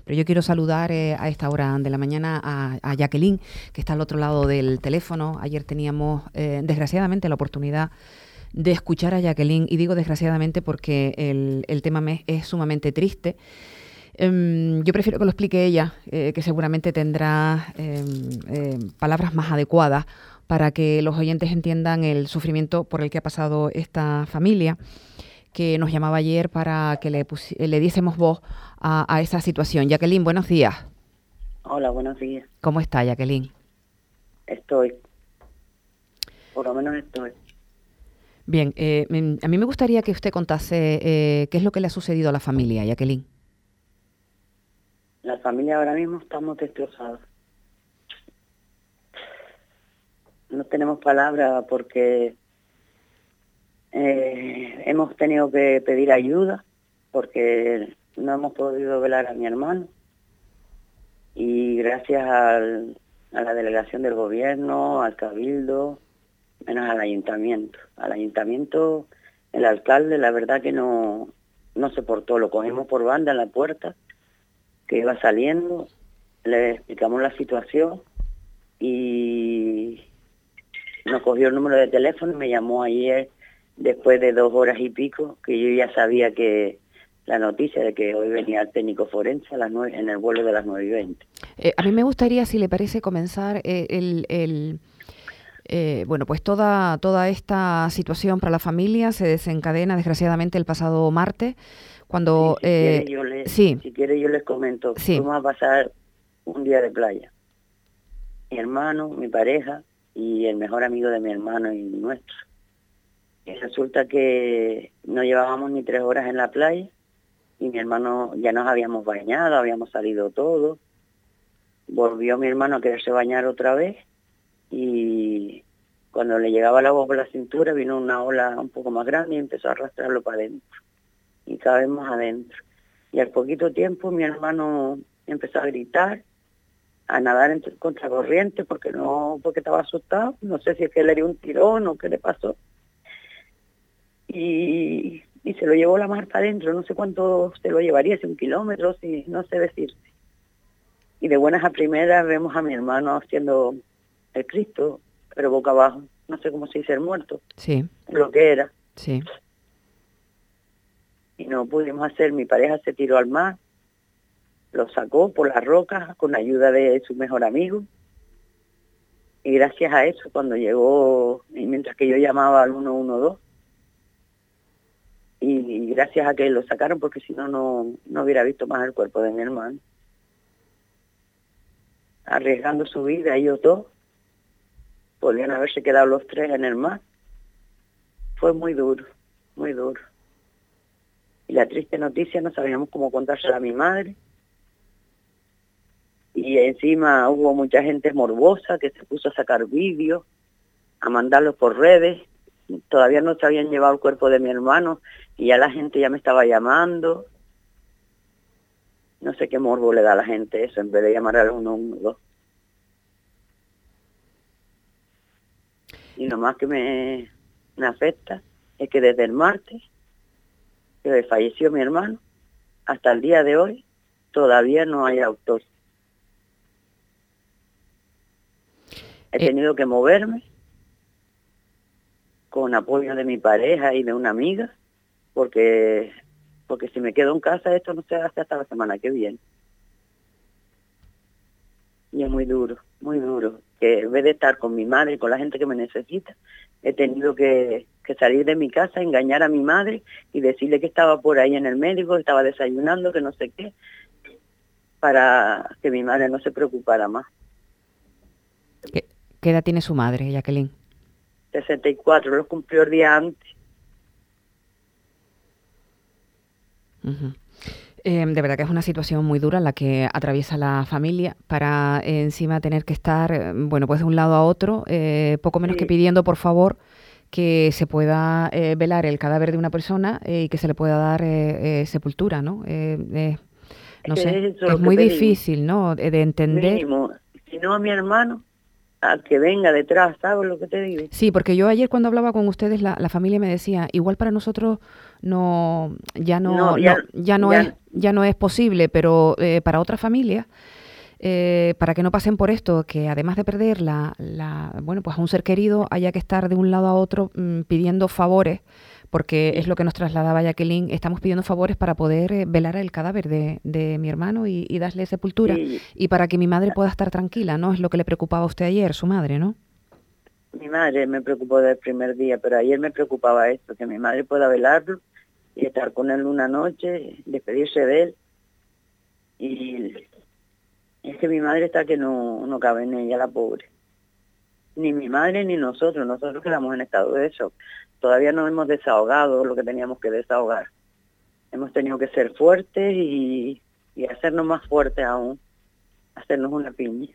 Pero yo quiero saludar a esta hora de la mañana a Jacqueline, que está al otro lado del teléfono. Ayer teníamos, desgraciadamente, la oportunidad de escuchar a Jacqueline, y digo desgraciadamente porque el tema es sumamente triste. Yo prefiero que lo explique ella, que seguramente tendrá palabras más adecuadas para que los oyentes entiendan el sufrimiento por el que ha pasado esta familia, que nos llamaba ayer para que le diésemos voz a esa situación. Jacqueline, buenos días. Hola, buenos días. ¿Cómo está, Jacqueline? Estoy. Por lo menos estoy. Bien, a mí me gustaría que usted contase qué es lo que le ha sucedido a la familia, Jacqueline. La familia ahora mismo estamos destrozados. No tenemos palabras porque hemos tenido que pedir ayuda porque no hemos podido velar a mi hermano. Y gracias a la delegación del gobierno, al cabildo, menos al ayuntamiento. Al ayuntamiento, el alcalde, la verdad que no se portó. Lo cogimos por banda en la puerta, que iba saliendo, le explicamos la situación y nos cogió el número de teléfono y me llamó ayer después de 2 horas y pico, que yo ya sabía que la noticia de que hoy venía el técnico forense a las 9, en el vuelo de las 9:20. A mí me gustaría, si le parece, comenzar bueno, pues toda esta situación para la familia se desencadena desgraciadamente el pasado martes, cuando... Si quiere yo les comento. Sí. Fuimos a pasar un día de playa. Mi hermano, mi pareja y el mejor amigo de mi hermano y nuestro. Y resulta que no llevábamos ni 3 horas en la playa y mi hermano, ya nos habíamos bañado, habíamos salido todos. Volvió mi hermano a quererse bañar otra vez y cuando le llegaba el agua por la cintura vino una ola un poco más grande y empezó a arrastrarlo para adentro. Y cada vez más adentro. Y al poquito tiempo mi hermano empezó a gritar, a nadar en contracorriente porque estaba asustado. No sé si es que le dio un tirón o qué le pasó. Y se lo llevó la mar para adentro. No sé cuánto se lo llevaría, si 1 kilómetro, si no sé decirte. Y de buenas a primeras vemos a mi hermano haciendo el Cristo, pero boca abajo. No sé cómo se dice el muerto. Sí. Lo que era. Sí. Y no pudimos hacer, mi pareja se tiró al mar, lo sacó por las rocas con la ayuda de su mejor amigo. Y gracias a eso, cuando llegó, y mientras que yo llamaba al 112, y gracias a que lo sacaron, porque si no hubiera visto más el cuerpo de mi hermano. Arriesgando su vida, ellos dos, podrían haberse quedado los 3 en el mar. Fue muy duro, muy duro. Y la triste noticia no sabíamos cómo contársela a mi madre. Y encima hubo mucha gente morbosa que se puso a sacar vídeos, a mandarlos por redes. Todavía no se habían llevado el cuerpo de mi hermano y ya la gente ya me estaba llamando. No sé qué morbo le da a la gente eso, en vez de llamar al 112. Y lo más que me afecta es que desde el martes, que falleció mi hermano, hasta el día de hoy, todavía no hay autopsia. He tenido que moverme con apoyo de mi pareja y de una amiga, porque si me quedo en casa esto no se hace hasta la semana que viene. Y es muy duro, que en vez de estar con mi madre y con la gente que me necesita, he tenido que salir de mi casa, engañar a mi madre y decirle que estaba por ahí en el médico, que estaba desayunando, que no sé qué, para que mi madre no se preocupara más. ¿Qué edad tiene su madre, Jacqueline? 64, lo cumplió el día antes. Uh-huh. De verdad que es una situación muy dura la que atraviesa la familia para encima tener que estar, bueno, pues de un lado a otro, poco menos que pidiendo, por favor, que se pueda velar el cadáver de una persona y que se le pueda dar sepultura, ¿no? No sé, es muy difícil, ¿no? De entender. Mínimo, si no a mi hermano, al que venga detrás, ¿sabes lo que te digo? Sí, porque yo ayer cuando hablaba con ustedes, la familia me decía, igual para nosotros ya no es posible, pero para otras familias, para que no pasen por esto, que además de perder bueno, pues a un ser querido, haya que estar de un lado a otro pidiendo favores, porque es lo que nos trasladaba Jacqueline, estamos pidiendo favores para poder velar el cadáver de mi hermano y darle sepultura, Sí. y para que mi madre pueda estar tranquila, ¿no? Es lo que le preocupaba a usted ayer, su madre, ¿no? Mi madre me preocupó desde el primer día, pero ayer me preocupaba esto, que mi madre pueda velarlo y estar con él una noche, despedirse de él. Y es que mi madre está que no cabe en ella, la pobre. Ni mi madre ni nosotros quedamos en estado de shock. Todavía no hemos desahogado lo que teníamos que desahogar. Hemos tenido que ser fuertes y hacernos más fuertes aún, hacernos una piña.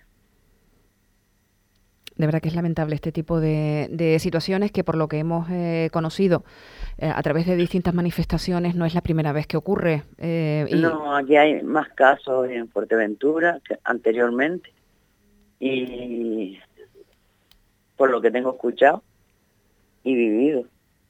De verdad que es lamentable este tipo de situaciones que, por lo que hemos conocido a través de distintas manifestaciones, no es la primera vez que ocurre. No, aquí hay más casos en Fuerteventura que anteriormente, y por lo que tengo escuchado y vivido.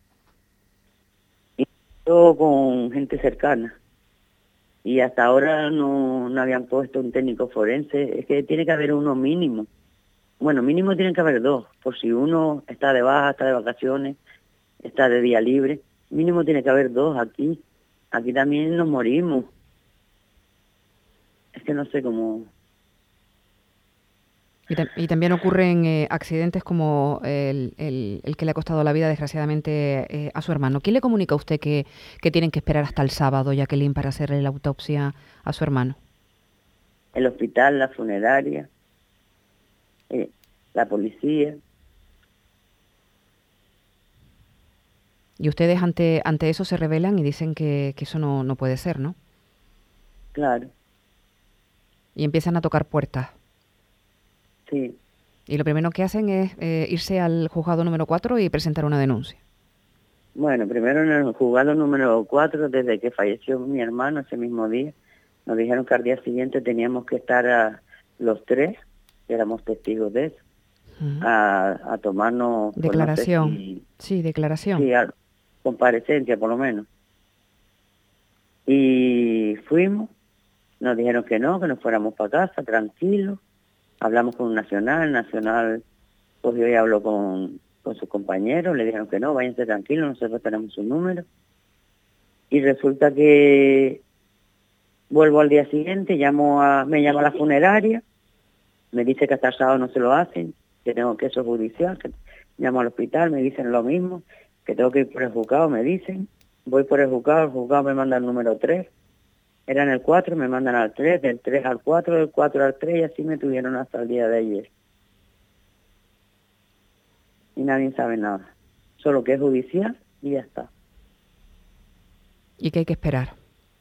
Y todo con gente cercana. Y hasta ahora no habían puesto un técnico forense. Es que tiene que haber uno mínimo. Bueno, mínimo tienen que haber dos, por si uno está de baja, está de vacaciones, está de día libre. Mínimo tiene que haber dos aquí. Aquí también nos morimos. Es que no sé cómo... Y también ocurren accidentes como el que le ha costado la vida, desgraciadamente, a su hermano. ¿Quién le comunica a usted que tienen que esperar hasta el sábado, Jacqueline, para hacerle la autopsia a su hermano? El hospital, la funeraria, la policía. Y ustedes ante eso se rebelan y dicen que eso no puede ser, ¿no? Claro. Y empiezan a tocar puertas. Sí. Y lo primero que hacen es irse al juzgado número 4 y presentar una denuncia. Bueno, primero en el juzgado número 4, desde que falleció mi hermano ese mismo día, nos dijeron que al día siguiente teníamos que estar los tres, que éramos testigos de eso, a tomarnos... Declaración. Pues no sé si, sí, declaración. Sí, comparecencia por lo menos. Y fuimos, nos dijeron que nos fuéramos para casa, tranquilos. Hablamos con un Nacional cogió y habló con sus compañeros, le dijeron que no, váyanse tranquilos, nosotros tenemos su número. Y resulta que vuelvo al día siguiente, me llama a la funeraria, me dice que hasta el sábado no se lo hacen, que tengo que eso judicial, que llamo al hospital, me dicen lo mismo, que tengo que ir por el juzgado, me dicen, voy por el juzgado me manda el número 3, era en el 4, me mandan al 3, del 3 al 4, del 4 al 3, y así me tuvieron hasta el día de ayer. Y nadie sabe nada, solo que es judicial y ya está. ¿Y qué hay que esperar?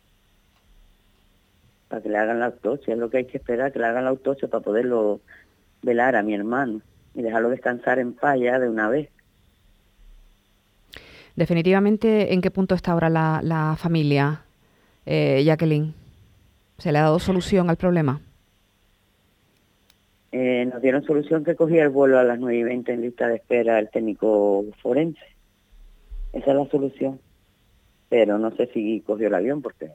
Para que le hagan la autopsia, es lo que hay que esperar, que le hagan la autopsia para poderlo velar a mi hermano y dejarlo descansar en paz ya de una vez. Definitivamente, ¿en qué punto está ahora la familia, Jacqueline? ¿Se le ha dado solución al problema? Nos dieron solución que cogía el vuelo a las 9:20 en lista de espera el técnico forense. Esa es la solución. Pero no sé si cogió el avión porque...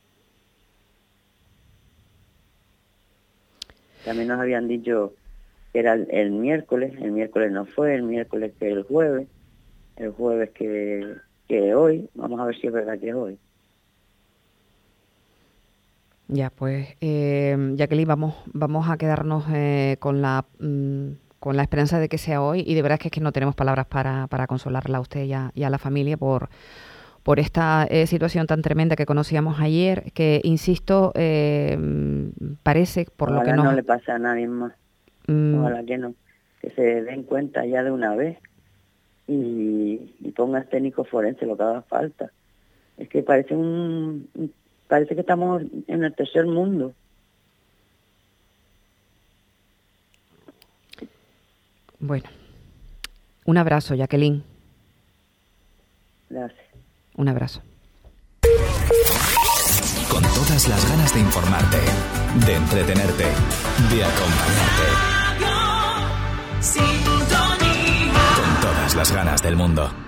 También nos habían dicho que era el miércoles no fue, el miércoles que el jueves que hoy, vamos a ver si es verdad que es hoy. Ya, pues, Jacqueline, vamos a quedarnos con la esperanza de que sea hoy, y de verdad es que no tenemos palabras para consolarla a usted y a la familia por esta situación tan tremenda que conocíamos ayer, que, insisto, parece, por Ojalá lo que no le pase a nadie más. Ojalá que no, que se den cuenta ya de una vez y ponga técnico forense lo que haga falta. Es que parece que estamos en el tercer mundo. Bueno, un abrazo, Jacqueline. Gracias. Un abrazo. Con todas las ganas de informarte, de entretenerte, de acompañarte. Con todas las ganas del mundo.